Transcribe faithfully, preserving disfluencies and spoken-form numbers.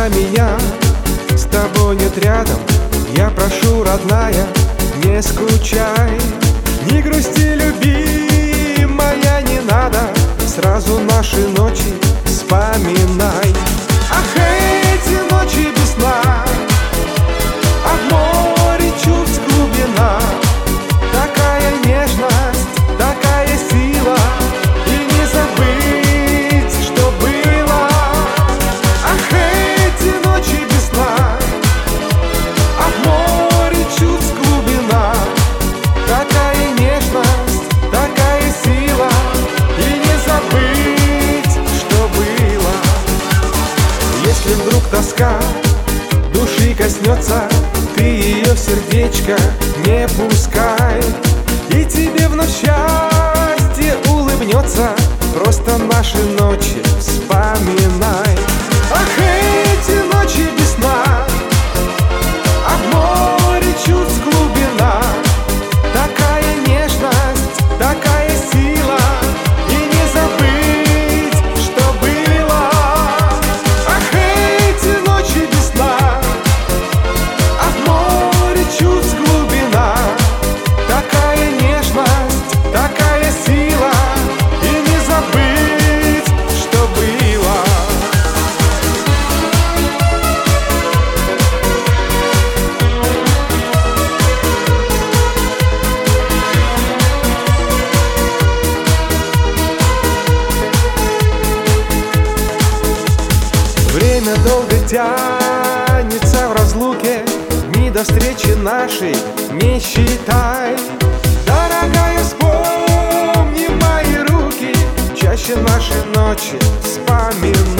на меня, с тобой нет рядом. Я прошу, родная, не скучай. Не грусти, любимая, не надо, сразу наши ночи вспоминай. Ах, эти ночи без сна, а в море чувств глубина. Такая нежность, такая сила, и не забыть, что было. Ах, эти ночи без сна, а в море чувств глубина. Такая нежность, такая сила, и не забыть, что было. Если вдруг тоска души коснется, ты ее в сердечко не пускай, и тебе вновь счастье улыбнется. Просто наши ночи вспоминай. Ах, эти ночи без сна, а в море чувств глубина. Такая нежность, такая сила, и не забыть, что было. Ах, эти ночи без сна, а в море чувств глубина. Такая нежность, такая сила, и не забыть, что было. Время долго тянется в разлуке, дни до встречи нашей не считай. Дорогая, вспомни мои руки, чаще наши ночи вспоминай.